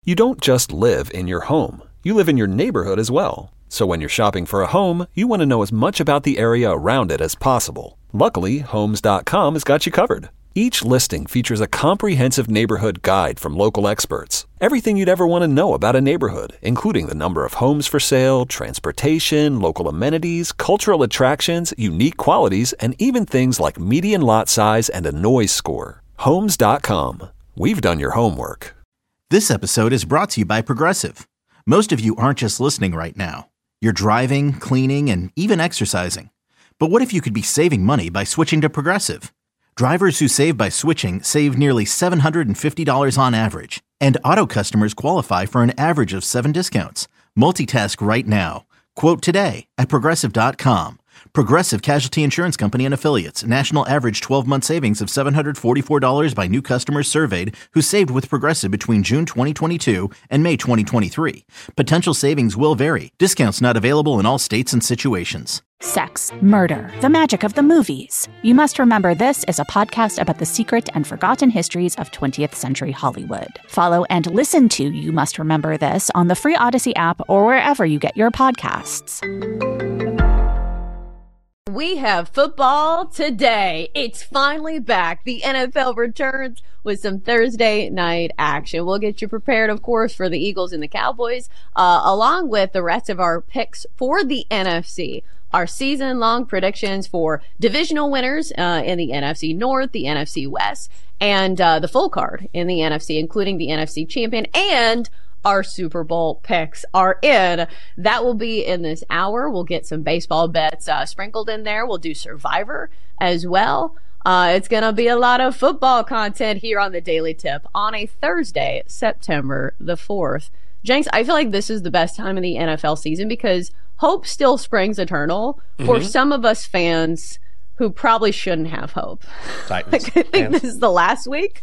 You don't just live in your home. You live in your neighborhood as well. So when you're shopping for a home, you want to know as much about the area around it as possible. Luckily, Homes.com has got you covered. Each listing features a comprehensive neighborhood guide from local experts. Everything you'd ever want to know about a neighborhood, including the number of homes for sale, transportation, local amenities, cultural attractions, unique qualities, and even things like median lot size and a noise score. Homes.com. We've done your homework. This episode is brought to you by Progressive. Most of you aren't just listening right now. You're driving, cleaning, and even exercising. But what if you could be saving money by switching to Progressive? Drivers who save by switching save nearly $750 on average, and auto customers qualify for an average of 7 discounts. Multitask right now. Quote today at Progressive.com. Progressive Casualty Insurance Company and Affiliates. National average 12-month savings of $744 by new customers surveyed who saved with Progressive between June 2022 and May 2023. Potential savings will vary. Discounts not available in all states and situations. Sex, murder, the magic of the movies. You must remember this is a podcast about the secret and forgotten histories of 20th century Hollywood. Follow and listen to You Must Remember This on the free Odyssey app or wherever you get your podcasts. We have football today. It's finally back. The NFL returns with some Thursday night action. We'll get you prepared, of course, for the Eagles and the Cowboys, along with the rest of our picks for the NFC. Our season-long predictions for divisional winners in the NFC North, the NFC West, and the full card in the NFC, including the NFC champion, and our Super Bowl picks are in. That will be in this hour. We'll get some baseball bets sprinkled in there. We'll do Survivor as well. It's going to be a lot of football content here on the Daily Tip on a Thursday, September the 4th. Jenks, I feel like this is the best time of the NFL season because hope still springs eternal for some of us fans who probably shouldn't have hope. Titans. I think this is the last week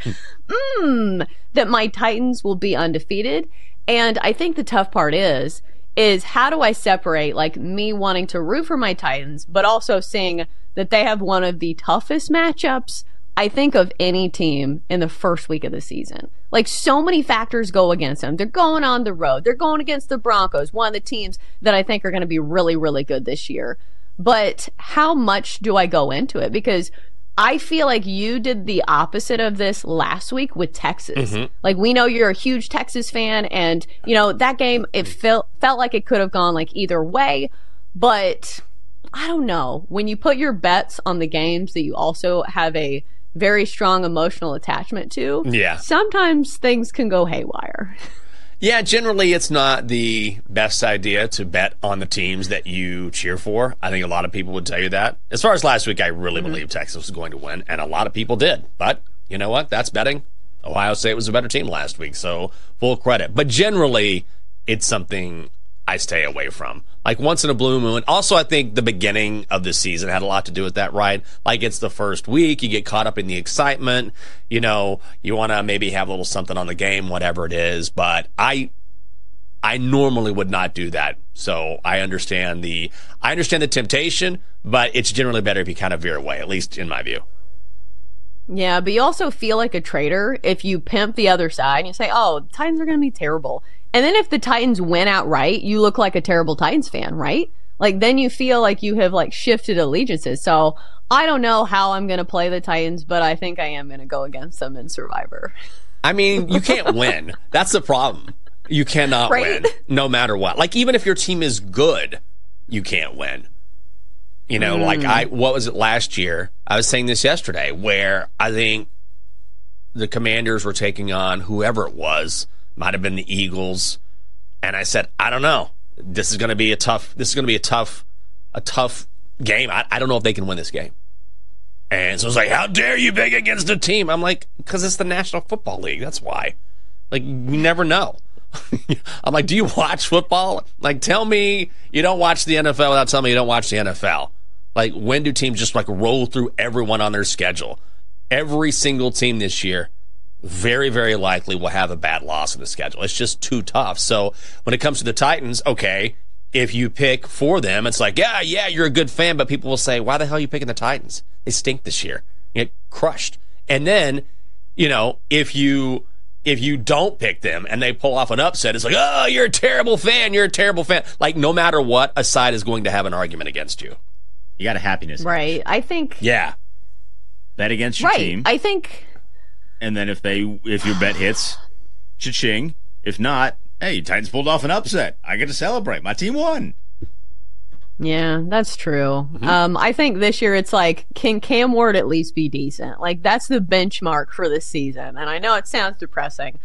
that my Titans will be undefeated. And I think the tough part is how do I separate like me wanting to root for my Titans, but also seeing that they have one of the toughest matchups I think of any team in the first week of the season. Like so many factors go against them. They're going on the road. They're going against the Broncos, one of the teams that I think are going to be really, really good this year. But how much do I go into it? Because I feel like you did the opposite of this last week with Texas. Like we know you're a huge Texas fan, and you know that game it felt like it could have gone like either way. But I don't know, when you put your bets on the games that you also have a very strong emotional attachment to, sometimes things can go haywire. Yeah, generally it's not the best idea to bet on the teams that you cheer for. I think a lot of people would tell you that. As far as last week, I really believed Texas was going to win, and a lot of people did. But you know what? That's betting. Ohio State was a better team last week, so full credit. But generally, it's something I stay away from. Like once in a blue moon. Also, I think the beginning of the season had a lot to do with that, right? Like it's the first week, you get caught up in the excitement, you know, you want to maybe have a little something on the game, whatever it is. But I normally would not do that. So I understand the temptation, but it's generally better if you kind of veer away, at least in my view. Yeah, but you also feel like a traitor if you pimp the other side and you say, oh, the Titans are going to be terrible. And then if the Titans win outright, you look like a terrible Titans fan, right? Like then you feel like you have like shifted allegiances. So I don't know how I'm going to play the Titans, but I think I am going to go against them in Survivor. I mean, you can't win. That's the problem. You cannot win no matter what. Like even if your team is good, you can't win. You know, like what was it last year? I was saying this yesterday where I think the Commanders were taking on whoever it was. Might have been the Eagles, and I said, I don't know. This is going to be a tough game. I don't know if they can win this game. And so it's like, how dare you bet against a team? I'm like, because it's the National Football League. That's why. Like, you never know. I'm like, do you watch football? Like, tell me you don't watch the NFL without telling me you don't watch the NFL. Like, when do teams just like roll through everyone on their schedule? Every single team this year very, very likely will have a bad loss in the schedule. It's just too tough. So when it comes to the Titans, okay, if you pick for them, it's like, yeah, you're a good fan, but people will say, why the hell are you picking the Titans? They stink this year. You get crushed. And then, you know, if you if you don't pick them and they pull off an upset, it's like, oh, you're a terrible fan. You're a terrible fan. Like, no matter what, a side is going to have an argument against you. You got a happiness. Right. I think. Yeah. Bet against your team. I think. And then if your bet hits, cha-ching. If not, hey, Titans pulled off an upset. I get to celebrate. My team won. Yeah, that's true. I think this year it's like, can Cam Ward at least be decent? Like, that's the benchmark for this season. And I know it sounds depressing,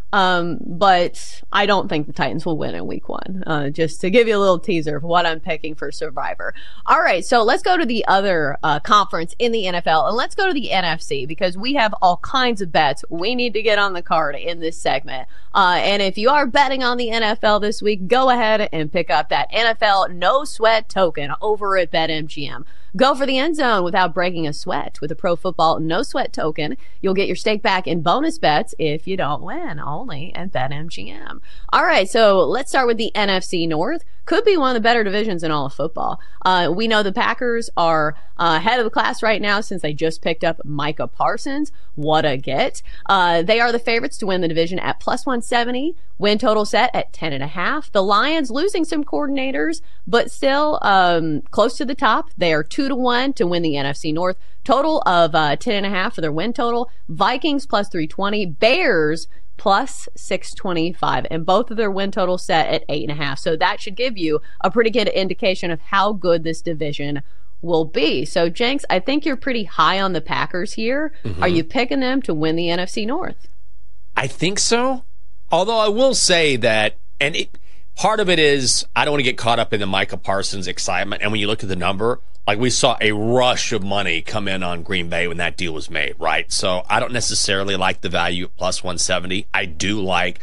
but I don't think the Titans will win in week 1. Just to give you a little teaser of what I'm picking for Survivor. All right, so let's go to the other conference in the NFL, and let's go to the NFC, because we have all kinds of bets we need to get on the card in this segment. And if you are betting on the NFL this week, go ahead and pick up that NFL No Sweat token over at BetMGM. Go for the end zone without breaking a sweat. With a Pro Football No Sweat token, you'll get your stake back in bonus bets if you don't win, only at BetMGM. All right, so let's start with the NFC North. Could be one of the better divisions in all of football. We know the Packers are head of the class right now since they just picked up Micah Parsons. What a get. They are the favorites to win the division at plus 170. Win total set at 10.5. The Lions losing some coordinators, but still close to the top. They are 2-1 to win the NFC North. Total of 10.5 for their win total. Vikings plus 320. Bears plus 625, and both of their win total set at 8.5. So that should give you a pretty good indication of how good this division will be. So, Jenks, I think you're pretty high on the Packers here. Are you picking them to win the NFC North? I think so. Although I will say that, part of it is I don't want to get caught up in the Micah Parsons excitement. And when you look at the number, like we saw a rush of money come in on Green Bay when that deal was made, right? So I don't necessarily like the value at plus 170. I do like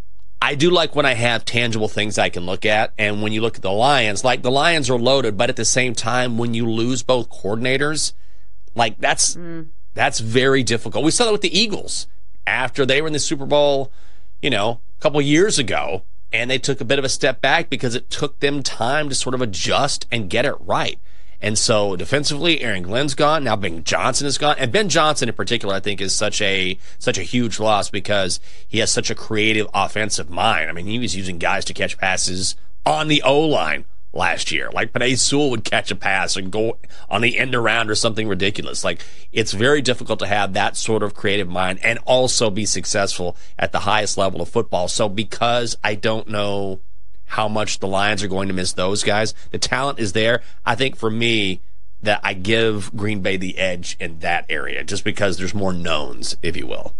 when I have tangible things I can look at. And when you look at the Lions, like the Lions are loaded, but at the same time, when you lose both coordinators, like that's very difficult. We saw that with the Eagles after they were in the Super Bowl, a couple years ago, and they took a bit of a step back because it took them time to sort of adjust and get it right. And so defensively, Aaron Glenn's gone. Now Ben Johnson is gone. And Ben Johnson in particular, I think, is such a huge loss because he has such a creative offensive mind. I mean, he was using guys to catch passes on the O-line last year. Like Penei Sewell would catch a pass and go on the end around or something ridiculous. Like, it's very difficult to have that sort of creative mind and also be successful at the highest level of football. So because I don't know how much the Lions are going to miss those guys, the talent is there. I think for me that I give Green Bay the edge in that area just because there's more knowns, if you will.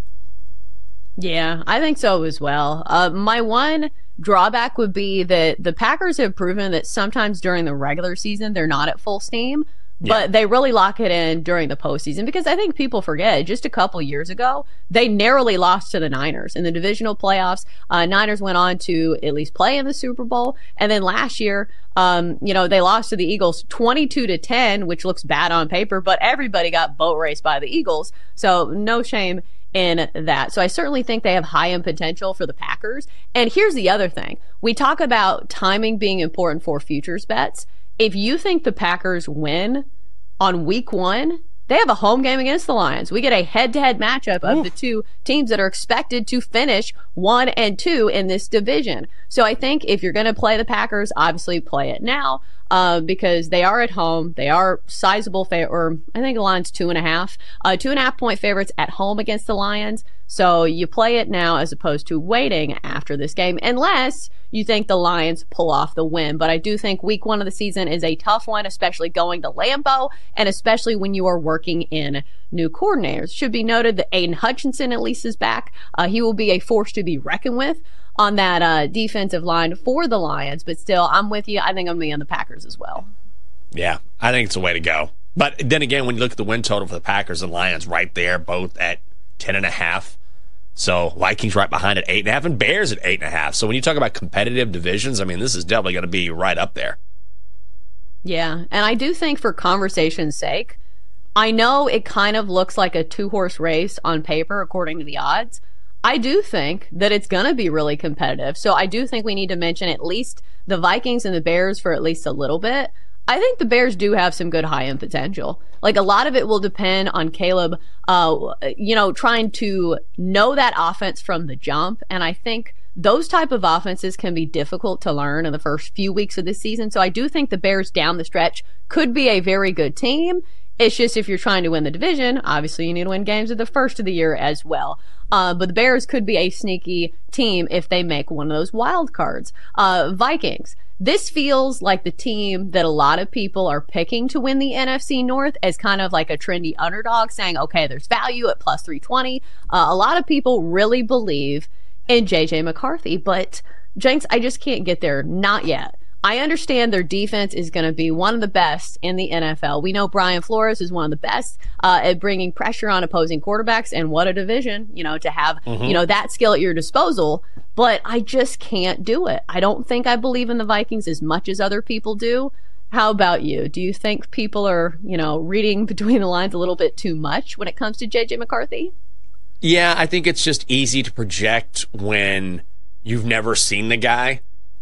Yeah, I think so as well. My one drawback would be that the Packers have proven that sometimes during the regular season they're not at full steam, but they really lock it in during the postseason, because I think people forget just a couple years ago they narrowly lost to the Niners in the divisional playoffs. Niners went on to at least play in the Super Bowl, and then last year they lost to the Eagles 22-10, which looks bad on paper, but everybody got boat raced by the Eagles, so no shame in that. So I certainly think they have high-end potential for the Packers. And here's the other thing. We talk about timing being important for futures bets. If you think the Packers win on week 1, they have a home game against the Lions. We get a head-to-head matchup of the two teams that are expected to finish 1 and 2 in this division. So I think if you're going to play the Packers, obviously play it now, because they are at home. They are sizable, or I think the line's 2.5. 2.5-point favorites at home against the Lions. So you play it now as opposed to waiting after this game, unless you think the Lions pull off the win. But I do think week 1 of the season is a tough one, especially going to Lambeau, and especially when you are working in new coordinators. Should be noted that Aiden Hutchinson at least is back. He will be a force to be reckoned with on that defensive line for the Lions. But still, I'm with you. I think I'm going to be on the Packers as well. Yeah, I think it's the way to go. But then again, when you look at the win total for the Packers and Lions right there, both at 10.5. So Vikings right behind at 8.5 and Bears at 8.5. So when you talk about competitive divisions, I mean, this is definitely going to be right up there. Yeah, and I do think for conversation's sake, I know it kind of looks like a 2-horse race on paper according to the odds. I do think that it's going to be really competitive. So I do think we need to mention at least the Vikings and the Bears for at least a little bit. I think the Bears do have some good high-end potential. Like, a lot of it will depend on Caleb, trying to know that offense from the jump. And I think those type of offenses can be difficult to learn in the first few weeks of the season. So I do think the Bears down the stretch could be a very good team. It's just if you're trying to win the division, obviously you need to win games at the first of the year as well. But the Bears could be a sneaky team if they make one of those wild cards. Vikings. This feels like the team that a lot of people are picking to win the NFC North as kind of like a trendy underdog, saying, okay, there's value at plus 320. A lot of people really believe in J.J. McCarthy, but Jenks, I just can't get there. Not yet. I understand their defense is going to be one of the best in the NFL. We know Brian Flores is one of the best at bringing pressure on opposing quarterbacks, and what a division, to have, that skill at your disposal. But I just can't do it. I don't think I believe in the Vikings as much as other people do. How about you? Do you think people are, reading between the lines a little bit too much when it comes to J.J. McCarthy? Yeah, I think it's just easy to project when you've never seen the guy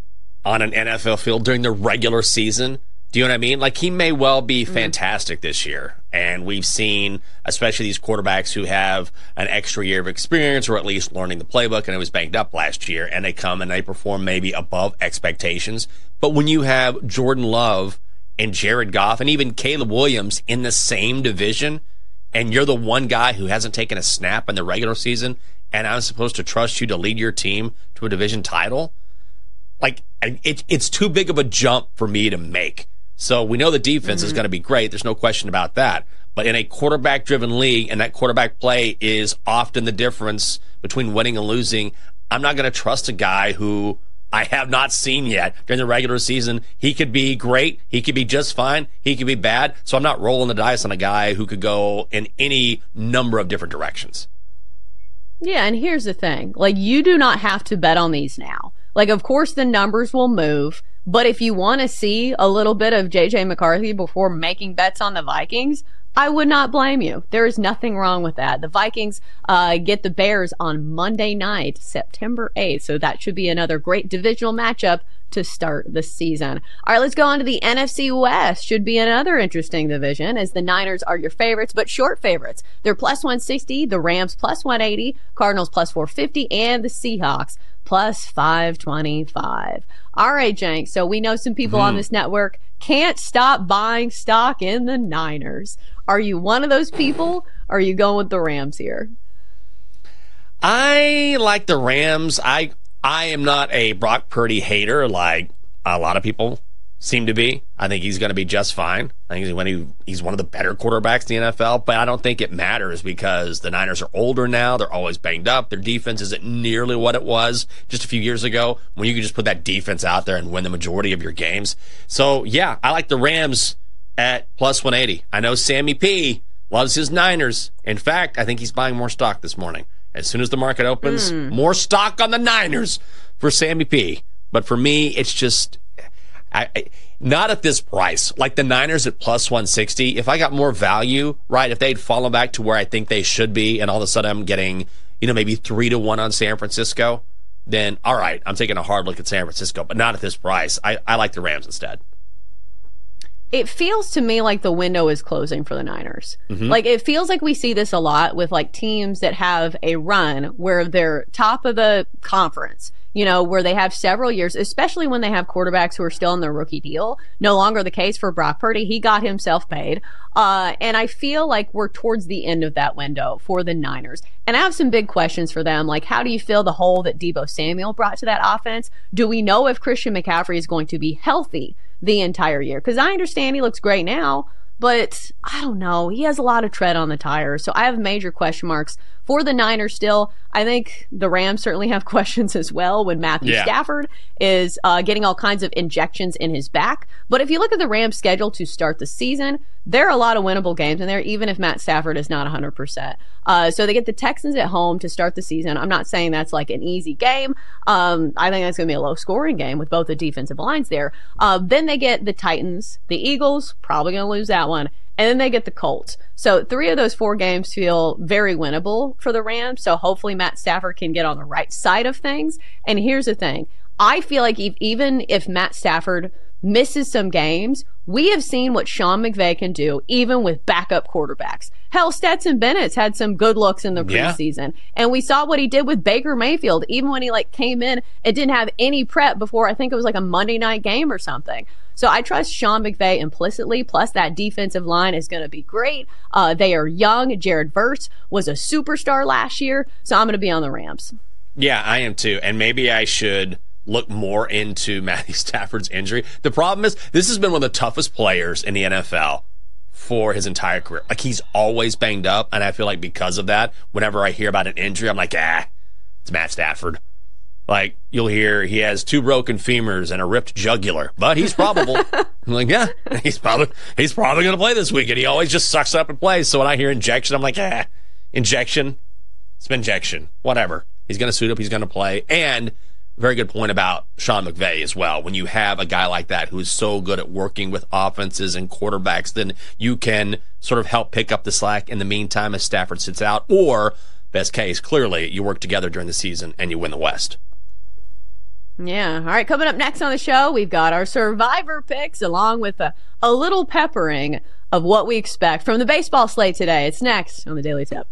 on an NFL field during the regular season. Do you know what I mean? Like, he may well be fantastic this year. And we've seen, especially these quarterbacks who have an extra year of experience or at least learning the playbook, and it was banged up last year, and they come and they perform maybe above expectations. But when you have Jordan Love and Jared Goff and even Caleb Williams in the same division, and you're the one guy who hasn't taken a snap in the regular season, and I'm supposed to trust you to lead your team to a division title, like, it's too big of a jump for me to make. So we know the defense is going to be great. There's no question about that. But in a quarterback-driven league, and that quarterback play is often the difference between winning and losing, I'm not going to trust a guy who I have not seen yet during the regular season. He could be great. He could be just fine. He could be bad. So I'm not rolling the dice on a guy who could go in any number of different directions. Yeah, and here's the thing. Like, you do not have to bet on these now. Like, of course, the numbers will move, but if you want to see a little bit of J.J. McCarthy before making bets on the Vikings, I would not blame you. There is nothing wrong with that. The Vikings get the Bears on Monday night, September 8th, so that should be another great divisional matchup to start the season. All right, let's go on to the NFC West. Should be another interesting division, as the Niners are your favorites, but short favorites. They're plus 160, the Rams plus 180, Cardinals plus 450, and the Seahawks plus 525. All right, Jank, so we know some people on this network can't stop buying stock in the Niners. Are you one of those people, or are you going with the Rams here? I like the Rams. I am not a Brock Purdy hater like a lot of people seem to be. I think he's going to be just fine. I think he's one of the better quarterbacks in the NFL, but I don't think it matters because the Niners are older now. They're always banged up. Their defense isn't nearly what it was just a few years ago when you could just put that defense out there and win the majority of your games. So, yeah, I like the Rams at plus 180. I know Sammy P loves his Niners. In fact, I think he's buying more stock this morning. As soon as the market opens, more stock on the Niners for Sammy P. But for me, it's just not at this price. Like the Niners at plus 160, if I got more value, right, if they'd fallen back to where I think they should be, and all of a sudden I'm getting, maybe 3-1 on San Francisco, then all right, I'm taking a hard look at San Francisco, but not at this price. I like the Rams instead. It feels to me like the window is closing for the Niners. Like, it feels like we see this a lot with like teams that have a run where they're top of the conference, where they have several years, especially when they have quarterbacks who are still in their rookie deal. No longer the case for Brock Purdy. He got himself paid. And I feel like we're towards the end of that window for the Niners. And I have some big questions for them. Like, how do you feel the hole that Deebo Samuel brought to that offense? Do we know if Christian McCaffrey is going to be healthy the entire year? Because I understand he looks great now, but I don't know. He has a lot of tread on the tires. So I have major question marks for the Niners still. I think the Rams certainly have questions as well when Matthew Stafford is getting all kinds of injections in his back. But if you look at the Rams' schedule to start the season, there are a lot of winnable games in there, even if Matt Stafford is not 100%. So they get the Texans at home to start the season. I'm not saying that's like an easy game. I think that's going to be a low-scoring game with both the defensive lines there. Then they get the Titans, the Eagles, probably going to lose that one. And then they get the Colts. So 3 of those 4 games feel very winnable for the Rams. So hopefully Matt Stafford can get on the right side of things. And here's the thing. I feel like even if Matt Stafford misses some games, we have seen what Sean McVay can do even with backup quarterbacks. Hell, Stetson Bennett's had some good looks in the preseason. And we saw what he did with Baker Mayfield, even when he came in and didn't have any prep before, I think it was a Monday night game or something. So I trust Sean McVay implicitly, plus that defensive line is going to be great. They are young. Jared Verse was a superstar last year, so I'm going to be on the Rams. Yeah, I am too. And maybe I should look more into Matthew Stafford's injury. The problem is, this has been one of the toughest players in the NFL for his entire career. He's always banged up, and I feel like because of that, whenever I hear about an injury, I'm like, it's Matt Stafford. You'll hear he has 2 broken femurs and a ripped jugular, but he's probable. I'm like, yeah, he's probably going to play this weekend. He always just sucks up and plays. So when I hear injection, I'm like, injection. It's been injection. Whatever. He's going to suit up. He's going to play. And very good point about Sean McVay as well. When you have a guy like that who is so good at working with offenses and quarterbacks, then you can sort of help pick up the slack in the meantime as Stafford sits out. Or, best case, clearly, you work together during the season and you win the West. Yeah. All right. Coming up next on the show, we've got our Survivor picks along with a little peppering of what we expect from the baseball slate today. It's next on the Daily Tip.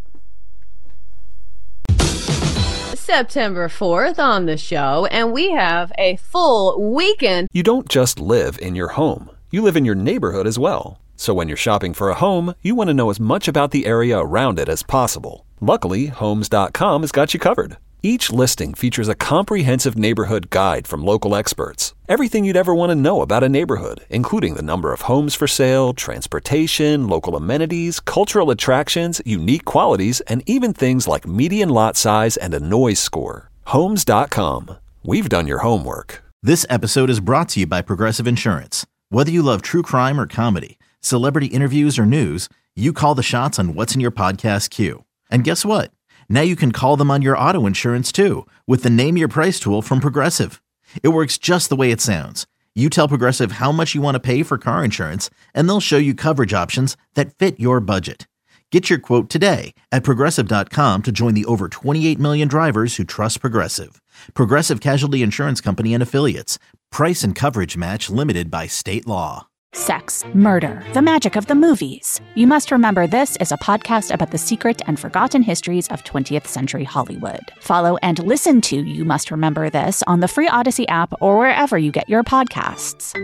September 4th on the show, and we have a full weekend. You don't just live in your home. You live in your neighborhood as well. So when you're shopping for a home, you want to know as much about the area around it as possible. Luckily, Homes.com has got you covered. Each listing features a comprehensive neighborhood guide from local experts. Everything you'd ever want to know about a neighborhood, including the number of homes for sale, transportation, local amenities, cultural attractions, unique qualities, and even things like median lot size and a noise score. Homes.com. We've done your homework. This episode is brought to you by Progressive Insurance. Whether you love true crime or comedy, celebrity interviews or news, you call the shots on what's in your podcast queue. And guess what? Now you can call them on your auto insurance too with the Name Your Price tool from Progressive. It works just the way it sounds. You tell Progressive how much you want to pay for car insurance, and they'll show you coverage options that fit your budget. Get your quote today at Progressive.com to join the over 28 million drivers who trust Progressive. Progressive Casualty Insurance Company and Affiliates. Price and coverage match limited by state law. Sex, murder, the magic of the movies. You Must Remember This is a podcast about the secret and forgotten histories of 20th century Hollywood. Follow and listen to You Must Remember This on the free Odyssey app or wherever you get your podcasts.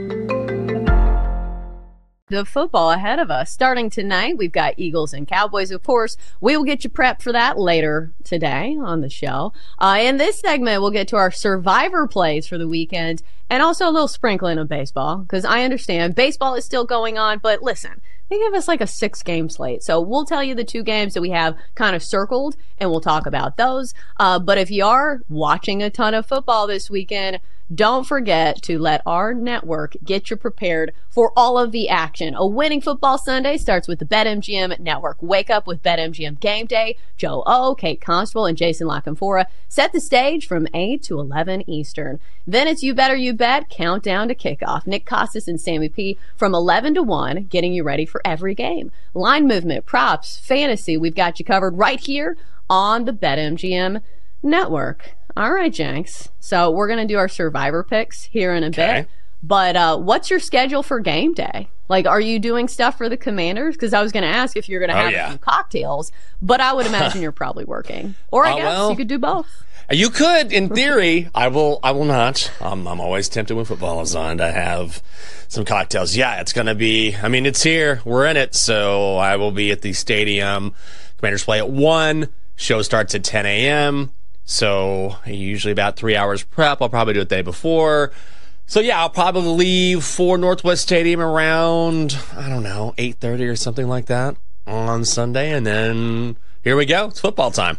The football ahead of us. Starting tonight, we've got Eagles and Cowboys, of course. We will get you prepped for that later today on the show. In this segment, we'll get to our Survivor plays for the weekend and also a little sprinkling of baseball, because I understand baseball is still going on, but listen, they give us a 6-game slate. So we'll tell you the 2 games that we have kind of circled, and we'll talk about those. But if you are watching a ton of football this weekend, don't forget to let our network get you prepared for all of the action. A winning football Sunday starts with the BetMGM network. Wake up with BetMGM Game Day. Joe O, Kate Constable, and Jason LaCanfora set the stage from 8 to 11 Eastern. Then it's You Better You Bet, countdown to kickoff. Nick Costas and Sammy P from 11 to 1, getting you ready for every game. Line movement, props, fantasy, we've got you covered right here on the BetMGM network. All right, Jenks. So we're going to do our Survivor picks here in a bit. But what's your schedule for game day? Are you doing stuff for the Commanders? Because I was going to ask if you're going to have some cocktails, but I would imagine you're probably working. Or I guess you could do both. You could, in theory. I will not. I'm always tempted when football is on to have some cocktails. Yeah, it's going to be, it's here. We're in it. So I will be at the stadium. Commanders play at 1. Show starts at 10 a.m. So usually about 3 hours prep. I'll probably do it the day before. So yeah, I'll probably leave for Northwest Stadium around, 8:30 or something like that on Sunday. And then here we go. It's football time.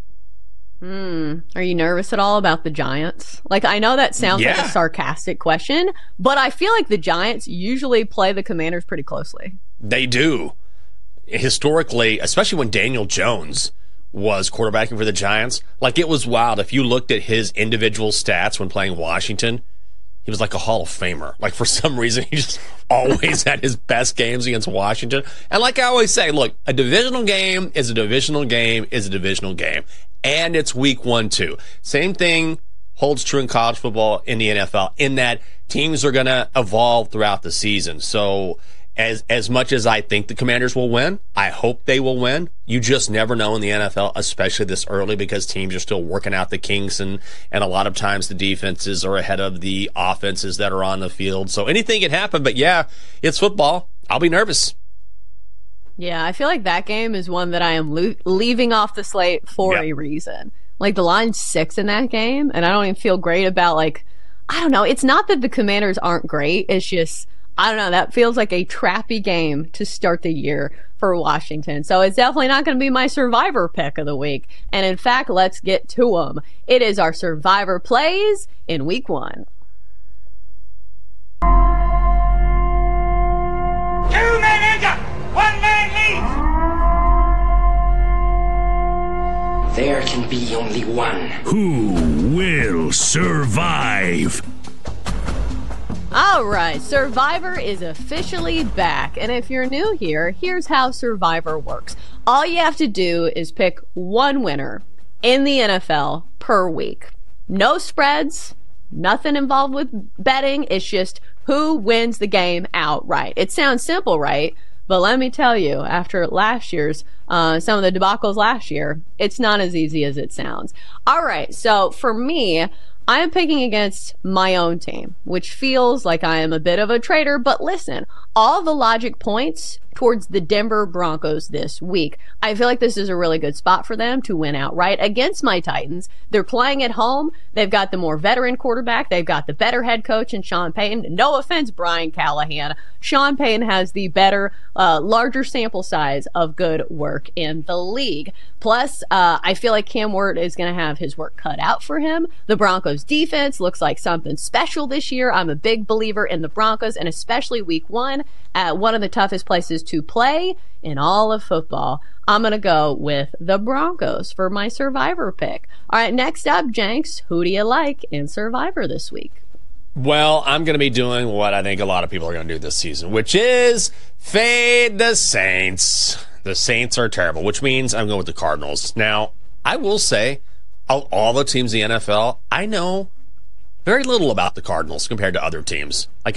Are you nervous at all about the Giants? I know that sounds like a sarcastic question, but I feel like the Giants usually play the Commanders pretty closely. They do. Historically, especially when Daniel Jones was quarterbacking for the Giants, it was wild. If you looked at his individual stats when playing Washington, he was like a Hall of Famer. For some reason, he just always had his best games against Washington. And like I always say, look, a divisional game is a divisional game is a divisional game. And it's week 1, too. Same thing holds true in college football, in the NFL, in that teams are going to evolve throughout the season. So as much as I think the Commanders will win, I hope they will win. You just never know in the NFL, especially this early, because teams are still working out the kinks, and a lot of times the defenses are ahead of the offenses that are on the field. So anything can happen, but yeah, it's football. I'll be nervous. Yeah, I feel like that game is one that I am leaving off the slate for a reason. Like, the line's 6 in that game, and I don't even feel great about, like, I don't know. It's not that the Commanders aren't great. It's just, I don't know. That feels like a trappy game to start the year for Washington. So it's definitely not going to be my Survivor pick of the week. And in fact, let's get to them. It is our Survivor plays in week 1. 2 men enter, 1 man leaves. There can be only one. Who will survive? All right, Survivor is officially back. And if you're new here, here's how Survivor works. All you have to do is pick one winner in the NFL per week. No spreads, nothing involved with betting. It's just who wins the game outright. It sounds simple, right? But let me tell you, after last year's, some of the debacles last year, it's not as easy as it sounds. All right, so for me, I am picking against my own team, which feels like I am a bit of a traitor, but listen, all the logic points towards the Denver Broncos this week. I feel like this is a really good spot for them to win outright against my Titans. They're playing at home. They've got the more veteran quarterback. They've got the better head coach in Sean Payton. No offense, Brian Callahan. Sean Payton has the better, larger sample size of good work in the league. Plus, I feel like Cam Ward is going to have his work cut out for him. The Broncos defense looks like something special this year. I'm a big believer in the Broncos, and especially week 1 at one of the toughest places to play in all of football. I'm going to go with the Broncos for my Survivor pick. All right, next up, Jenks, who do you like in Survivor this week? Well, I'm going to be doing what I think a lot of people are going to do this season, which is fade the Saints. The Saints are terrible, which means I'm going with the Cardinals. Now, I will say, of all the teams in the NFL, I know very little about the Cardinals compared to other teams. Like,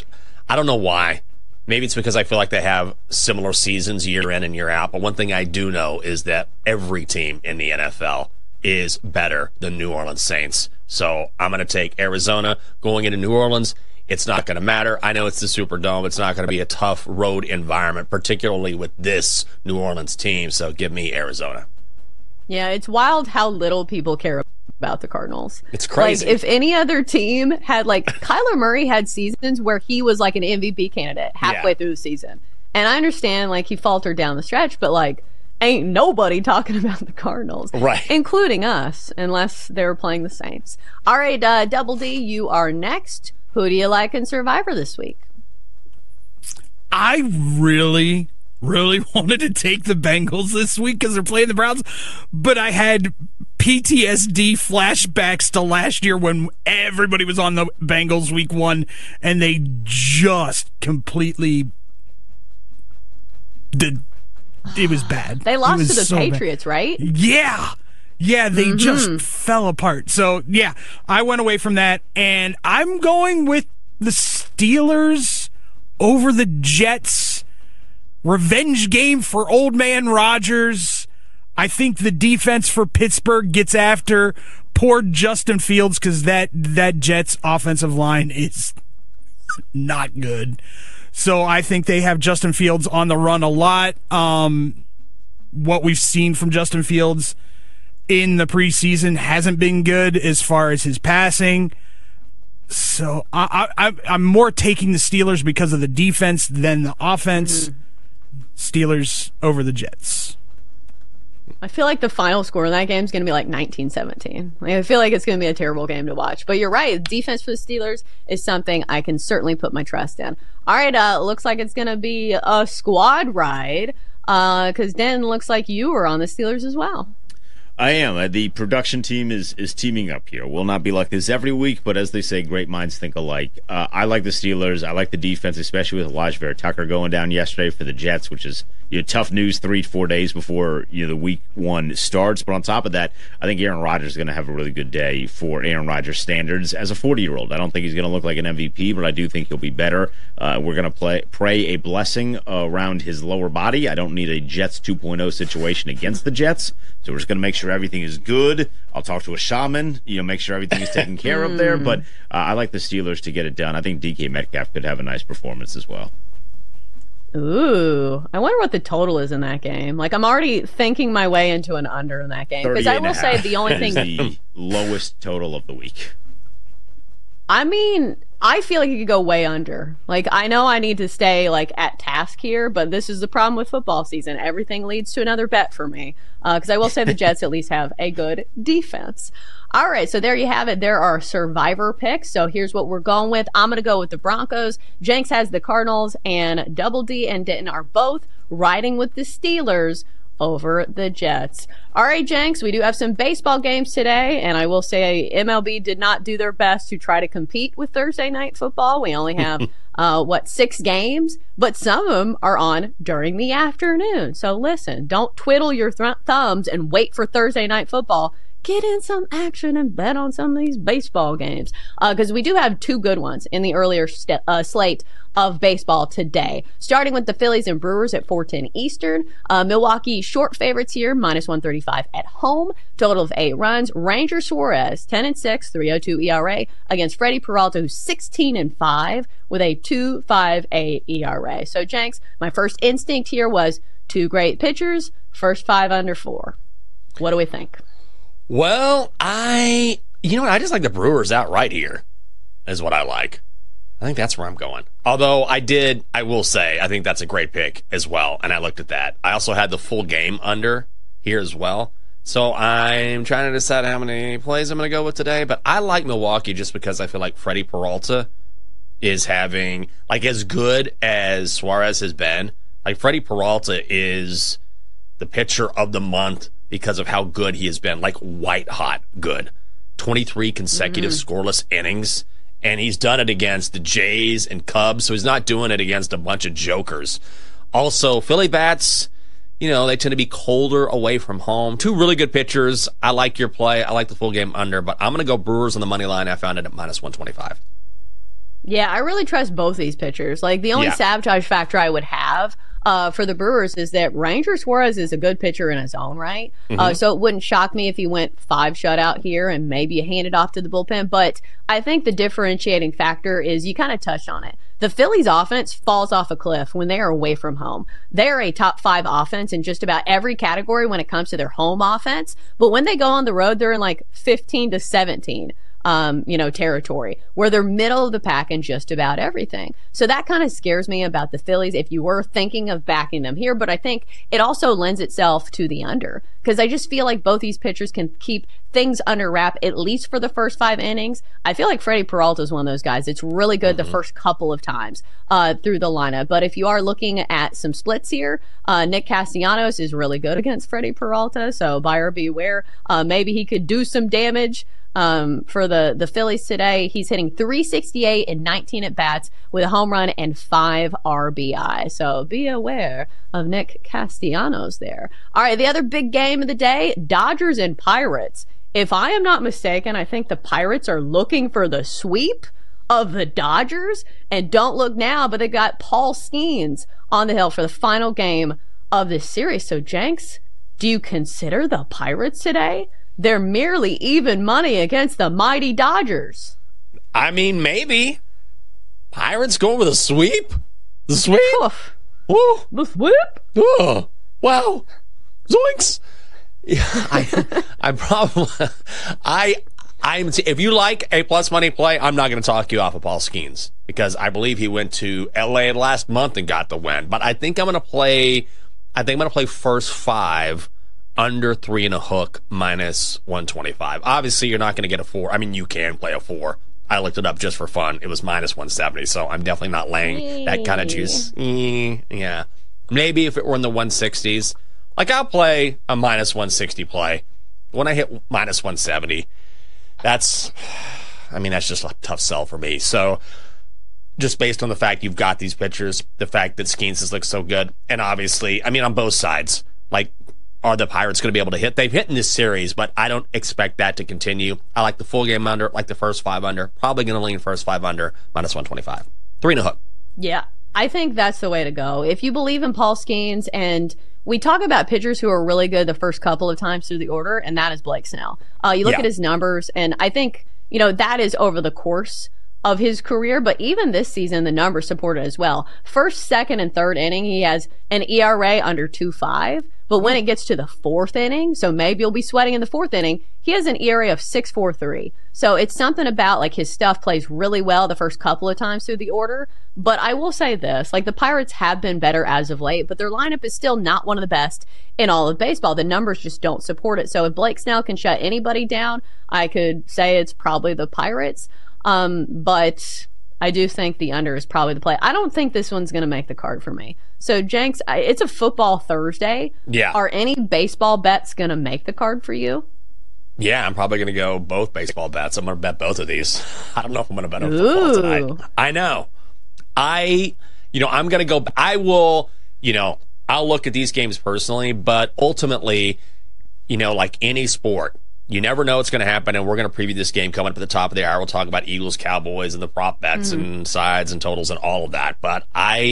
I don't know why. Maybe it's because I feel like they have similar seasons year in and year out. But one thing I do know is that every team in the NFL is better than New Orleans Saints. So I'm going to take Arizona going into New Orleans. It's not going to matter. I know it's the Superdome. It's not going to be a tough road environment, particularly with this New Orleans team. So give me Arizona. Yeah, it's wild how little people care about the Cardinals. It's crazy. Like, if any other team had, like, Kyler Murray had seasons where he was like an MVP candidate halfway through the season. And I understand, like, he faltered down the stretch, but, like, ain't nobody talking about the Cardinals. Right. Including us, unless they were playing the Saints. All right, Double D, you are next. Who do you like in Survivor this week? I really wanted to take the Bengals this week because they're playing the Browns, but I had PTSD flashbacks to last year when everybody was on the Bengals week 1 and they just completely did. It was bad. They lost to the Patriots, right? Yeah, they just fell apart. So, yeah, I went away from that, and I'm going with the Steelers over the Jets. Revenge game for old man Rodgers. I think the defense for Pittsburgh gets after poor Justin Fields because that Jets offensive line is not good. So I think they have Justin Fields on the run a lot. What we've seen from Justin Fields in the preseason hasn't been good as far as his passing. So I'm more taking the Steelers because of the defense than the offense. Steelers over the Jets. I feel like the final score in that game is going to be like 19-17. Like, I feel like it's going to be a terrible game to watch. But you're right. Defense for the Steelers is something I can certainly put my trust in. All right, looks like it's going to be a squad ride because Dan, looks like you were on the Steelers as well. I am. The production team is teaming up here. Will not be like this every week, but as they say, great minds think alike. I like the Steelers. I like the defense, especially with Elijah Vera Tucker going down yesterday for the Jets, which is tough news 3-4 days before the week one starts. But on top of that, I think Aaron Rodgers is going to have a really good day for Aaron Rodgers standards as a 40-year-old. I don't think he's going to look like an MVP, but I do think he'll be better. We're going to pray a blessing around his lower body. I don't need a Jets 2.0 situation against the Jets, so we're just going to make sure everything is good. I'll talk to a shaman, make sure everything is taken care of there. But I like the Steelers to get it done. I think DK Metcalf could have a nice performance as well. Ooh, I wonder what the total is in that game. Like, I'm already thinking my way into an under in that game. Because I will say the only thing... the lowest total of the week. I mean, I feel like it could go way under. Like, I know I need to stay, at task here, but this is the problem with football season. Everything leads to another bet for me. Because I will say the Jets at least have a good defense. All right, so there you have it. There are survivor picks. So here's what we're going with. I'm going to go with the Broncos. Jenks has the Cardinals, and Double D and Denton are both riding with the Steelers over the Jets. All right, Jenks, we do have some baseball games today, and I will say MLB did not do their best to try to compete with Thursday night football. We only have, 6 games, but some of them are on during the afternoon. So listen, don't twiddle your thumbs and wait for Thursday night football. Get in some action and bet on some of these baseball games. Because we do have 2 good ones in the earlier slate of baseball today. Starting with the Phillies and Brewers at 4:10 Eastern. Milwaukee short favorites here, -135 at home. Total of 8 runs. Ranger Suarez, 10-6, 3.02 ERA against Freddie Peralta, who's 16-5 with a 2.58 ERA. So, Jenks, my first instinct here was 2 great pitchers, first 5 under 4. What do we think? Well, I just like the Brewers outright here, is what I like. I think that's where I'm going. Although I will say, I think that's a great pick as well, and I looked at that. I also had the full game under here as well. So I'm trying to decide how many plays I'm going to go with today, but I like Milwaukee just because I feel like Freddie Peralta is having, as good as Suarez has been. Freddie Peralta is the pitcher of the month because of how good he has been, white hot good. 23 consecutive scoreless innings, and he's done it against the Jays and Cubs, so he's not doing it against a bunch of jokers. Also, Philly bats, they tend to be colder away from home. 2 really good pitchers. I like your play. I like the full game under, but I'm going to go Brewers on the money line. I found it at -125. Yeah, I really trust both these pitchers. The only sabotage factor I would have for the Brewers is that Ranger Suarez is a good pitcher in his own right. So it wouldn't shock me if he went 5 shutout here and maybe handed off to the bullpen. But I think the differentiating factor is you kind of touched on it. The Phillies offense falls off a cliff when they are away from home. They're a top 5 offense in just about every category when it comes to their home offense. But when they go on the road, they're in 15 to 17. Territory where they're middle of the pack in just about everything. So that kind of scares me about the Phillies if you were thinking of backing them here. But I think it also lends itself to the under because I just feel like both these pitchers can keep things under wrap at least for the first 5 innings. I feel like Freddie Peralta is one of those guys. It's really good the first couple of times through the lineup. But if you are looking at some splits here, Nick Castellanos is really good against Freddie Peralta. So buyer beware. Maybe he could do some damage. For the Phillies today. He's hitting .368 in 19 at-bats with a home run and 5 RBI. So be aware of Nick Castellanos there. All right, the other big game of the day, Dodgers and Pirates. If I am not mistaken, I think the Pirates are looking for the sweep of the Dodgers. And don't look now, but they got Paul Skeens on the hill for the final game of this series. So, Jenks, do you consider the Pirates today? They're merely even money against the mighty Dodgers. I mean, maybe. Pirates going with a sweep? The sweep? Oof. Woo. The sweep? Oh, wow. Zoinks. Yeah, I probably, if you like a plus money play, I'm not going to talk you off of Paul Skeens because I believe he went to LA last month and got the win. But I think I'm going to play first 5 under 3.5 -125. Obviously, you're not going to get a 4. I mean, you can play a 4. I looked it up just for fun. It was -170, so I'm definitely not laying that kind of juice. Yeah. Maybe if it were in the 160s. I'll play a -160 play when I hit minus 170, that's just a tough sell for me. So just based on the fact you've got these pitchers, the fact that Skeens has looked so good, and obviously, on both sides, like, are the Pirates going to be able to hit? They've hit in this series, but I don't expect that to continue. I like the full game under, like the first 5 under. Probably going to lean first 5 under, minus 125. 3 and a hook. Yeah, I think that's the way to go. If you believe in Paul Skeens, and we talk about pitchers who are really good the first couple of times through the order, and that is Blake Snell. You look at his numbers, and I think, that is over the course of his career, but even this season, the numbers support it as well. First, second, and third inning, he has an ERA under 2.5. But when it gets to the fourth inning, so maybe you'll be sweating in the fourth inning, he has an ERA of 6.43. So it's something about, like, his stuff plays really well the first couple of times through the order. But I will say this, like, the Pirates have been better as of late, but their lineup is still not one of the best in all of baseball. The numbers just don't support it. So if Blake Snell can shut anybody down, I could say it's probably the Pirates. But I do think the under is probably the play. I don't think this one's going to make the card for me. So, Jenks, it's a football Thursday. Yeah. Are any baseball bets going to make the card for you? Yeah, I'm probably going to go both baseball bets. I'm going to bet both of these. I don't know if I'm going to bet on football tonight. I know. I'm going to go. I will, I'll look at these games personally, but ultimately, like any sport, you never know what's going to happen, and we're going to preview this game coming up at the top of the hour. We'll talk about Eagles, Cowboys, and the prop bets and sides and totals and all of that. But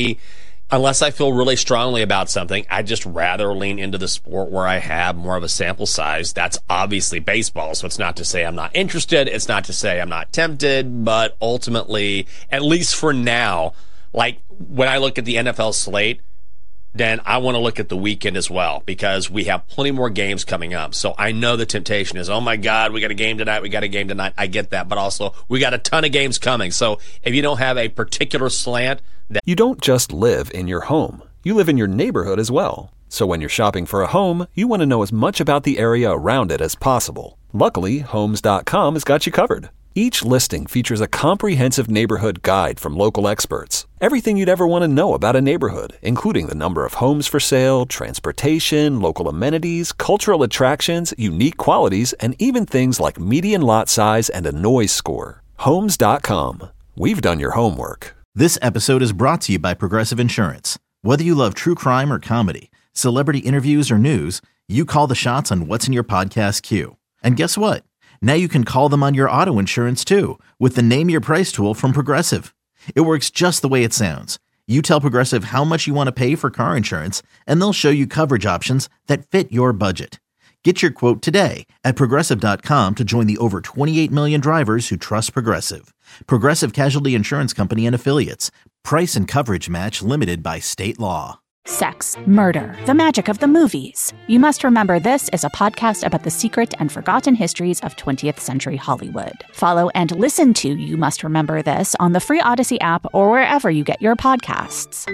unless I feel really strongly about something, I'd just rather lean into the sport where I have more of a sample size. That's obviously baseball, so it's not to say I'm not interested. It's not to say I'm not tempted, but ultimately, at least for now, like when I look at the NFL slate, then I want to look at the weekend as well, because we have plenty more games coming up. So I know the temptation is, oh my God, we got a game tonight. I get that, but also we got a ton of games coming. So if you don't have a particular slant, you don't just live in your home. You live in your neighborhood as well. So when you're shopping for a home, you want to know as much about the area around it as possible. Luckily, Homes.com has got you covered. Each listing features a comprehensive neighborhood guide from local experts. Everything you'd ever want to know about a neighborhood, including the number of homes for sale, transportation, local amenities, cultural attractions, unique qualities, and even things like median lot size and a noise score. Homes.com. We've done your homework. This episode is brought to you by Progressive Insurance. Whether you love true crime or comedy, celebrity interviews or news, you call the shots on what's in your podcast queue. And guess what? Now you can call them on your auto insurance too with the Name Your Price tool from Progressive. It works just the way it sounds. You tell Progressive how much you want to pay for car insurance, and they'll show you coverage options that fit your budget. Get your quote today at Progressive.com to join the over 28 million drivers who trust Progressive. Progressive Casualty Insurance Company and Affiliates. Price and coverage match limited by state law. Sex, murder, the magic of the movies. You Must Remember This is a podcast about the secret and forgotten histories of 20th century Hollywood. Follow and listen to You Must Remember This on the free Odyssey app or wherever you get your podcasts.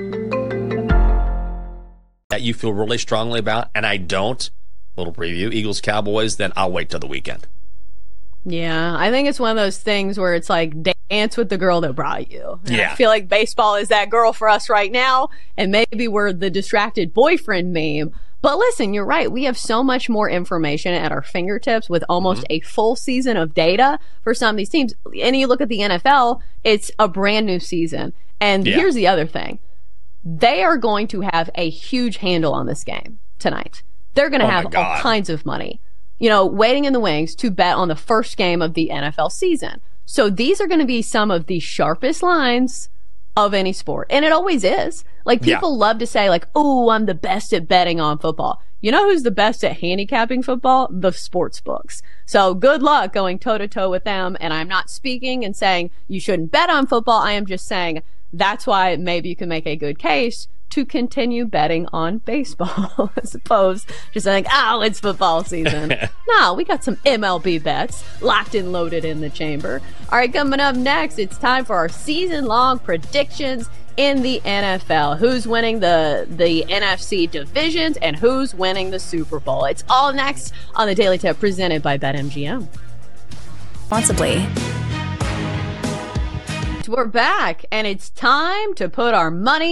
That you feel really strongly about, and I don't. Little preview, Eagles, Cowboys, then I'll wait till the weekend. Yeah, I think it's one of those things where it's like dance with the girl that brought you. And yeah. I feel like baseball is that girl for us right now, and maybe we're the distracted boyfriend meme. But listen, you're right. We have so much more information at our fingertips with almost a full season of data for some of these teams. And you look at the NFL, it's a brand new season. And here's the other thing. They are going to have a huge handle on this game tonight. They're going to have all kinds of money, waiting in the wings to bet on the first game of the NFL season. So these are going to be some of the sharpest lines of any sport. And it always is. Like, people love to say, like, oh, I'm the best at betting on football. You know who's the best at handicapping football? The sports books. So good luck going toe-to-toe with them. And I'm not speaking and saying you shouldn't bet on football. I am just saying that's why maybe you can make a good case to continue betting on baseball, as opposed to just saying, oh, it's football season. No, we got some MLB bets locked and loaded in the chamber. All right, coming up next, it's time for our season-long predictions in the NFL. Who's winning the NFC divisions and who's winning the Super Bowl? It's all next on the Daily Tip presented by BetMGM. Responsibly. We're back, and it's time to put our money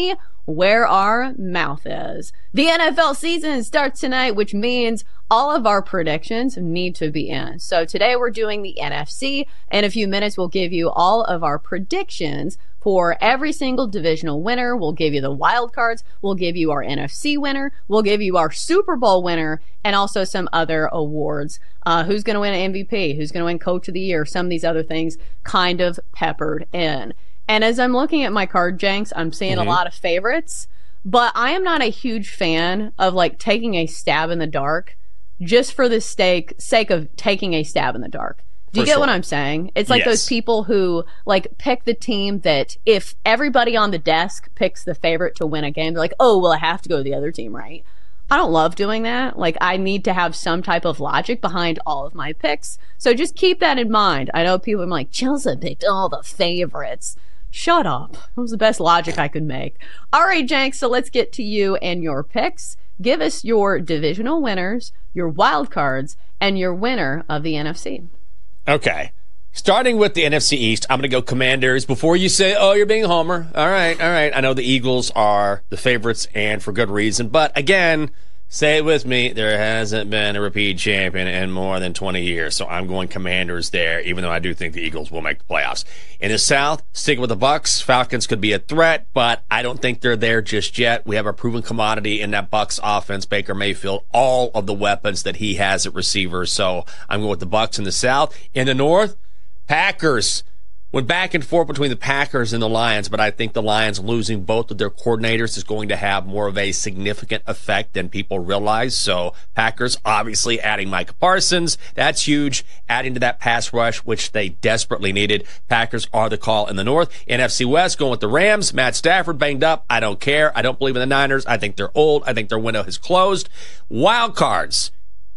where our mouth is. The NFL season starts tonight, which means all of our predictions need to be in. So today we're doing the NFC. In a few minutes, we'll give you all of our predictions for every single divisional winner. We'll give you the wild cards. We'll give you our NFC winner. We'll give you our Super Bowl winner and also some other awards. Who's going to win an MVP? Who's going to win Coach of the Year? Some of these other things kind of peppered in. And as I'm looking at my card, Jenks, I'm seeing a lot of favorites, but I am not a huge fan of like taking a stab in the dark just for the sake of taking a stab in the dark. Do you get what I'm saying? It's like those people who like pick the team that if everybody on the desk picks the favorite to win a game, they're like, oh, well, I have to go to the other team, right? I don't love doing that. Like, I need to have some type of logic behind all of my picks. So just keep that in mind. I know people are like, Chelsea picked all the favorites. Shut up. It was the best logic I could make. All right, Jenks, so let's get to you and your picks. Give us your divisional winners, your wild cards, and your winner of the NFC. Okay. Starting with the NFC East, I'm going to go Commanders. Before you say, oh, you're being a homer. All right. I know the Eagles are the favorites and for good reason. But again, say it with me, there hasn't been a repeat champion in more than 20 years. So I'm going Commanders there, even though I do think the Eagles will make the playoffs. In the South, sticking with the Bucs. Falcons could be a threat, but I don't think they're there just yet. We have a proven commodity in that Bucs offense, Baker Mayfield, all of the weapons that he has at receiver. So I'm going with the Bucs in the South. In the North, Packers. Went back and forth between the Packers and the Lions, but I think the Lions losing both of their coordinators is going to have more of a significant effect than people realize. So Packers obviously adding Micah Parsons. That's huge. Adding to that pass rush, which they desperately needed. Packers are the call in the North. NFC West going with the Rams. Matt Stafford banged up. I don't care. I don't believe in the Niners. I think they're old. I think their window has closed. Wild cards.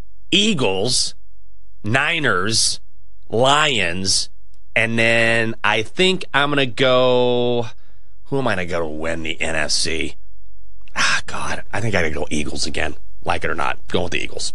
Eagles, Niners, Lions, and then I think I'm going to go, who am I going to go to win the NFC? God, I think I got to go Eagles again. Like it or not, going with the Eagles.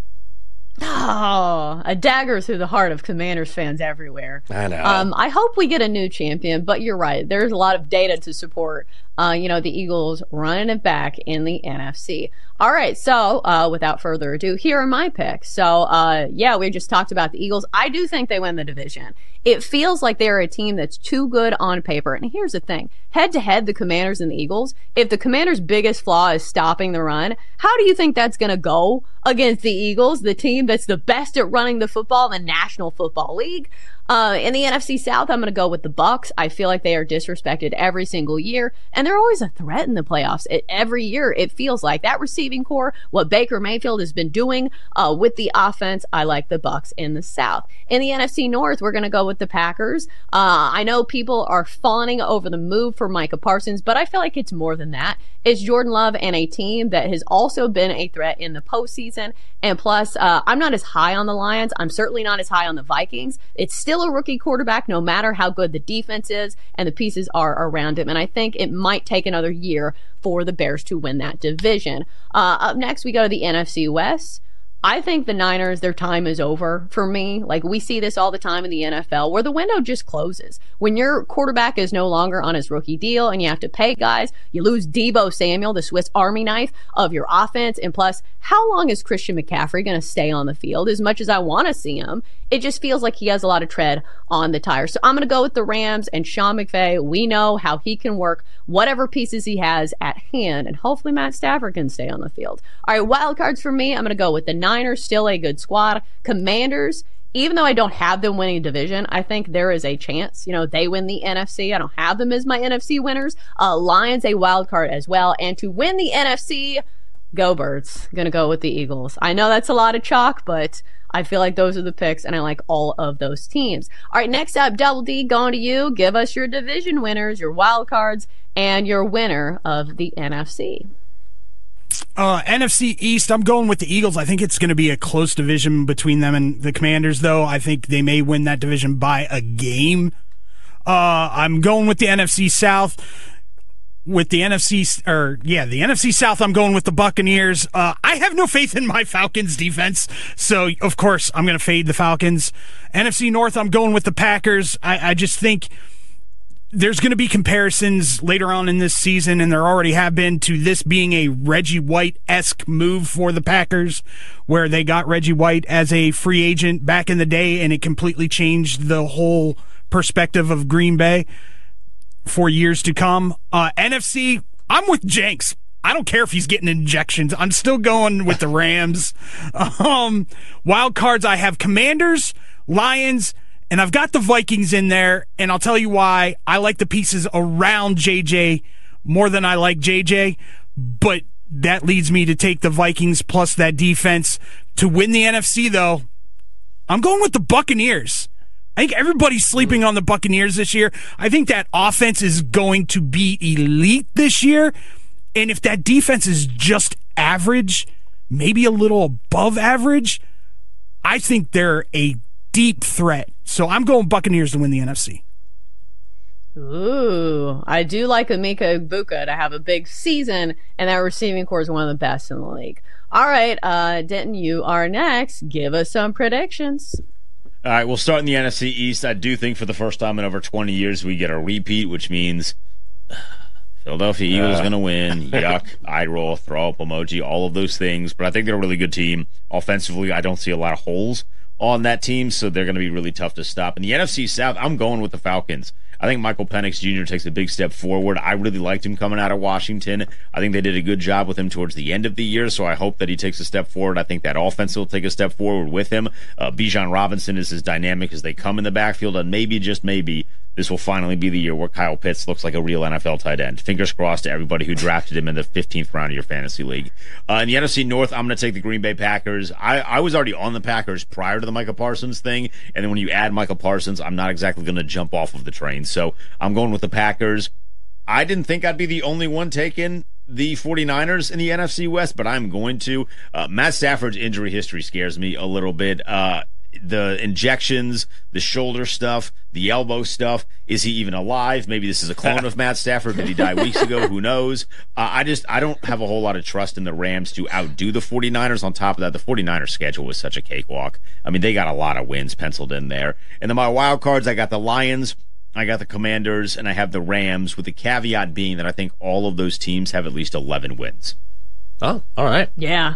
Oh, a dagger through the heart of Commanders fans everywhere. I know. I hope we get a new champion, but you're right. There's a lot of data to support, the Eagles running it back in the NFC. All right, so without further ado, here are my picks. So, we just talked about the Eagles. I do think they win the division. It feels like they're a team that's too good on paper. And here's the thing. Head-to-head, the Commanders and the Eagles, if the Commanders' biggest flaw is stopping the run, how do you think that's going to go against the Eagles, the team that's the best at running the football in the National Football League? In the NFC South, I'm going to go with the Bucs. I feel like they are disrespected every single year, and they're always a threat in the playoffs. Every year, it feels like that receiving core, what Baker Mayfield has been doing with the offense. I like the Bucs in the South. In the NFC North, we're going to go with the Packers. I know people are fawning over the move for Micah Parsons, but I feel like it's more than that. It's Jordan Love and a team that has also been a threat in the postseason. And plus, I'm not as high on the Lions. I'm certainly not as high on the Vikings. It's still a rookie quarterback, no matter how good the defense is and the pieces are around him. And I think it might take another year for the Bears to win that division. Up next, we go to the NFC West. I think the Niners, their time is over for me. Like, we see this all the time in the NFL where the window just closes. When your quarterback is no longer on his rookie deal and you have to pay guys, you lose Deebo Samuel, the Swiss Army knife of your offense. And plus, how long is Christian McCaffrey going to stay on the field? As much as I want to see him, it just feels like he has a lot of tread on the tires. So I'm going to go with the Rams and Sean McVay. We know how he can work whatever pieces he has at hand, and hopefully Matt Stafford can stay on the field. All right, wild cards for me. I'm going to go with the Niners, still a good squad. Commanders, even though I don't have them winning division, I think there is a chance, they win the NFC. I don't have them as my NFC winners. Lions, a wild card as well. And to win the NFC, go Birds. Going to go with the Eagles. I know that's a lot of chalk, but I feel like those are the picks, and I like all of those teams. All right, next up, Double D, going to you. Give us your division winners, your wild cards, and your winner of the NFC. NFC East, I'm going with the Eagles. I think it's going to be a close division between them and the Commanders, though. I think they may win that division by a game. I'm going with the NFC South. With the NFC South, I'm going with the Buccaneers. I have no faith in my Falcons defense, so of course I'm going to fade the Falcons. NFC North, I'm going with the Packers. I just think there's going to be comparisons later on in this season, and there already have been, to this being a Reggie White-esque move for the Packers, where they got Reggie White as a free agent back in the day, and it completely changed the whole perspective of Green Bay for years to come. NFC, I'm with Jenks. I don't care if he's getting injections. I'm still going with the Rams. Wild cards, I have Commanders, Lions, and I've got the Vikings in there, and I'll tell you why. I like the pieces around JJ more than I like JJ, but that leads me to take the Vikings plus that defense. To win the NFC, though, I'm going with the Buccaneers. I think everybody's sleeping on the Buccaneers this year. I think that offense is going to be elite this year, and if that defense is just average, maybe a little above average, I think they're a deep threat. So I'm going Buccaneers to win the NFC. Ooh, I do like Emeka Egbuka to have a big season, and that receiving core is one of the best in the league. All right, Denton, you are next. Give us some predictions. All right, we'll start in the NFC East. I do think for the first time in over 20 years we get a repeat, which means Philadelphia Eagles going to win. Yuck, eye roll, throw up emoji, all of those things. But I think they're a really good team. Offensively, I don't see a lot of holes on that team, so they're going to be really tough to stop. In the NFC South, I'm going with the Falcons. I think Michael Penix Jr. takes a big step forward. I really liked him coming out of Washington. I think they did a good job with him towards the end of the year, so I hope that he takes a step forward. I think that offense will take a step forward with him. Bijan Robinson is as dynamic as they come in the backfield, and maybe, just maybe, this will finally be the year where Kyle Pitts looks like a real NFL tight end. Fingers crossed to everybody who drafted him in the 15th round of your fantasy league. In the NFC North, I'm going to take the Green Bay Packers. I was already on the Packers prior to the Micah Parsons thing, and then when you add Micah Parsons, I'm not exactly going to jump off of the train. So I'm going with the Packers. I didn't think I'd be the only one taking the 49ers in the NFC West, but I'm going to. Matt Stafford's injury history scares me a little bit. The injections, the shoulder stuff, the elbow stuff. Is he even alive? Maybe this is a clone of Matt Stafford. Did he die weeks ago? Who knows? I don't have a whole lot of trust in the Rams to outdo the 49ers. On top of that, the 49ers schedule was such a cakewalk. I mean, they got a lot of wins penciled in there. And then my wild cards, I got the Lions, I got the Commanders, and I have the Rams, with the caveat being that I think all of those teams have at least 11 wins. Oh, all right. Yeah.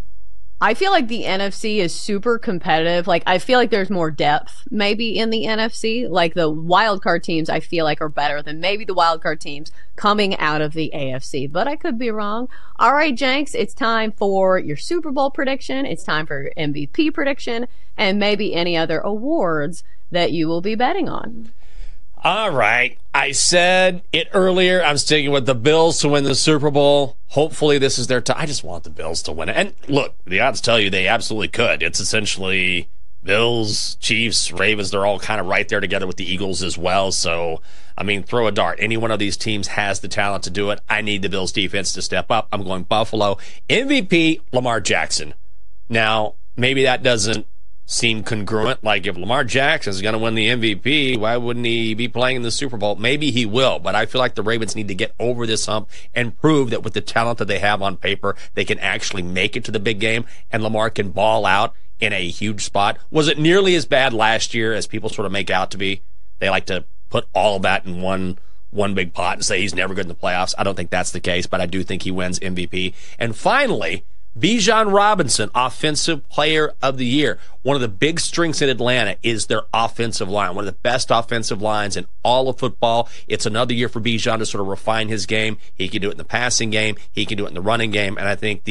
I feel like the NFC is super competitive. Like, I feel like there's more depth maybe in the NFC. Like, the wildcard teams I feel like are better than maybe the wildcard teams coming out of the AFC. But I could be wrong. All right, Jenks, it's time for your Super Bowl prediction. It's time for your MVP prediction, and maybe any other awards that you will be betting on. All right. I said it earlier. I'm sticking with the Bills to win the Super Bowl. Hopefully this is their time. I just want the Bills to win it. And look, the odds tell you they absolutely could. It's essentially Bills, Chiefs, Ravens. They're all kind of right there together with the Eagles as well. So, I mean, throw a dart. Any one of these teams has the talent to do it. I need the Bills defense to step up. I'm going Buffalo. MVP, Lamar Jackson. Now, maybe that doesn't seem congruent. Like, if Lamar Jackson is going to win the MVP, why wouldn't he be playing in the Super Bowl? Maybe he will, but I feel like the Ravens need to get over this hump and prove that with the talent that they have on paper, they can actually make it to the big game, and Lamar can ball out in a huge spot. Was it nearly as bad last year as people sort of make out to be? They like to put all of that in one big pot and say he's never good in the playoffs. I don't think that's the case, but I do think he wins MVP. And finally, Bijan Robinson, Offensive Player of the Year. One of the big strengths in Atlanta is their offensive line. One of the best offensive lines in all of football. It's another year for Bijan to sort of refine his game. He can do it in the passing game. He can do it in the running game. And I think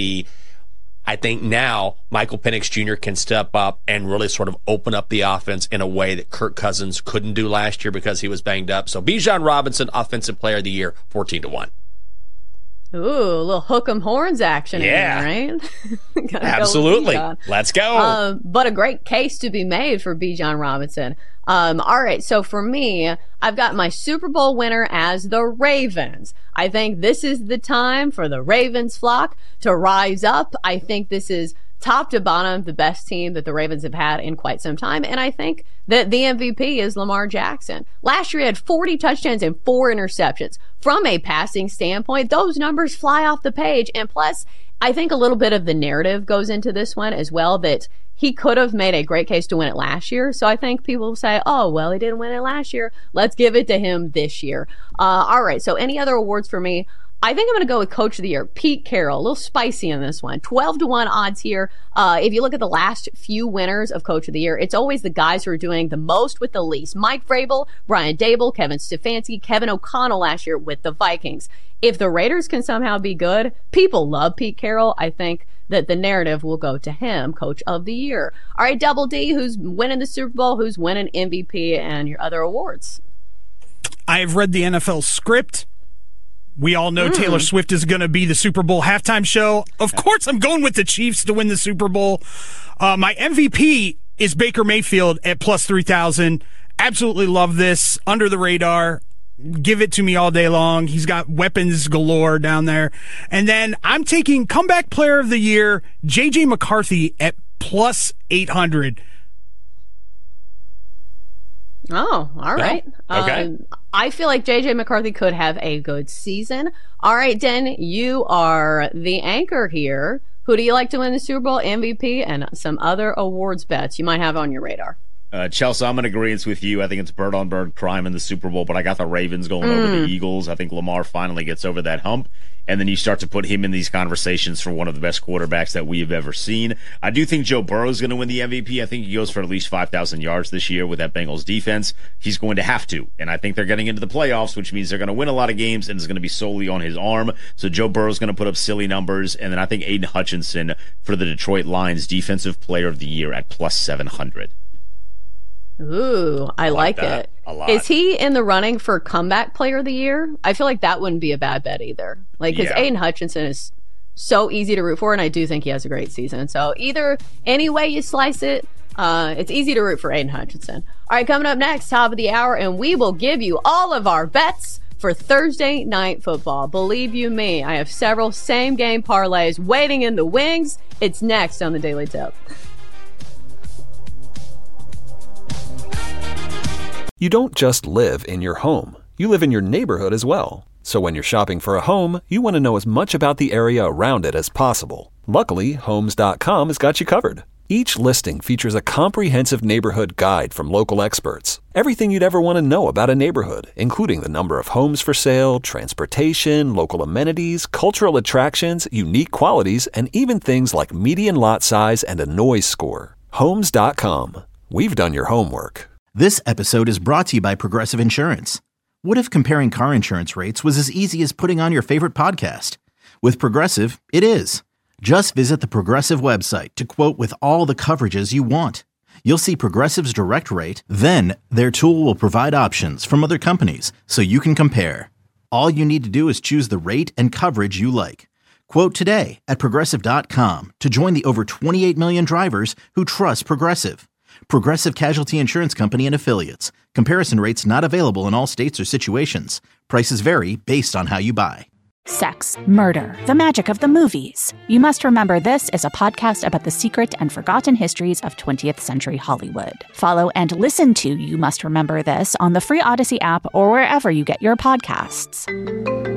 now Michael Penix Jr. can step up and really sort of open up the offense in a way that Kirk Cousins couldn't do last year because he was banged up. So Bijan Robinson, Offensive Player of the Year, 14-1. Ooh, a little hook 'em horns action yeah. in there, right? Absolutely. Let's go. But a great case to be made for Bijan Robinson. All right, so for me, I've got my Super Bowl winner as the Ravens. I think this is the time for the Ravens flock to rise up. I think this is top to bottom the best team that the Ravens have had in quite some time, and I think that the MVP is Lamar Jackson. Last year he had 40 touchdowns and 4 interceptions. From a passing standpoint, those numbers fly off the page, and plus, I think a little bit of the narrative goes into this one as well, that he could have made a great case to win it last year. So I think people say, oh, well, he didn't win it last year. Let's give it to him this year. All right. So any other awards for me? I think I'm going to go with Coach of the Year, Pete Carroll. A little spicy in this one. 12-1 odds here. If you look at the last few winners of Coach of the Year, it's always the guys who are doing the most with the least. Mike Vrabel, Brian Daboll, Kevin Stefanski, Kevin O'Connell last year with the Vikings. If the Raiders can somehow be good, people love Pete Carroll. I think that the narrative will go to him, Coach of the Year. All right, Double D, who's winning the Super Bowl, who's winning MVP, and your other awards. I've read the NFL script. We all know Taylor Swift is going to be the Super Bowl halftime show. Of course, I'm going with the Chiefs to win the Super Bowl. My MVP is Baker Mayfield at plus 3,000. Absolutely love this. Under the radar. Give it to me all day long. He's got weapons galore down there. And then I'm taking comeback player of the year, J.J. McCarthy at plus 800. Oh, all right. Okay. I feel like J.J. McCarthy could have a good season. All right, Den, you are the anchor here. Who do you like to win the Super Bowl, MVP, and some other awards bets you might have on your radar? Chelsea, I'm in agreement with you. I think it's bird-on-bird crime in the Super Bowl, but I got the Ravens going over the Eagles. I think Lamar finally gets over that hump, and then you start to put him in these conversations for one of the best quarterbacks that we have ever seen. I do think Joe Burrow is going to win the MVP. I think he goes for at least 5,000 yards this year with that Bengals defense. He's going to have to, and I think they're getting into the playoffs, which means they're going to win a lot of games, and it's going to be solely on his arm. So Joe Burrow's going to put up silly numbers, and then I think Aiden Hutchinson for the Detroit Lions Defensive Player of the Year at plus 700. Ooh, I like that it. a lot. Is he in the running for comeback player of the year? I feel like that wouldn't be a bad bet either. Like, because Aiden Hutchinson is so easy to root for, and I do think he has a great season. So either any way you slice it, it's easy to root for Aiden Hutchinson. All right, coming up next, top of the hour, and we will give you all of our bets for Thursday Night Football. Believe you me, I have several same-game parlays waiting in the wings. It's next on the Daily Tip. You don't just live in your home. You live in your neighborhood as well. So when you're shopping for a home, you want to know as much about the area around it as possible. Luckily, Homes.com has got you covered. Each listing features a comprehensive neighborhood guide from local experts. Everything you'd ever want to know about a neighborhood, including the number of homes for sale, transportation, local amenities, cultural attractions, unique qualities, and even things like median lot size and a noise score. Homes.com. We've done your homework. This episode is brought to you by Progressive Insurance. What if comparing car insurance rates was as easy as putting on your favorite podcast? With Progressive, it is. Just visit the Progressive website to quote with all the coverages you want. You'll see Progressive's direct rate, then their tool will provide options from other companies so you can compare. All you need to do is choose the rate and coverage you like. Quote today at Progressive.com to join the over 28 million drivers who trust Progressive. Progressive Casualty Insurance Company and Affiliates. Comparison rates not available in all states or situations. Prices vary based on how you buy. Sex, murder, the magic of the movies. You Must Remember This is a podcast about the secret and forgotten histories of 20th century Hollywood. Follow and listen to You Must Remember This on the free Odyssey app or wherever you get your podcasts.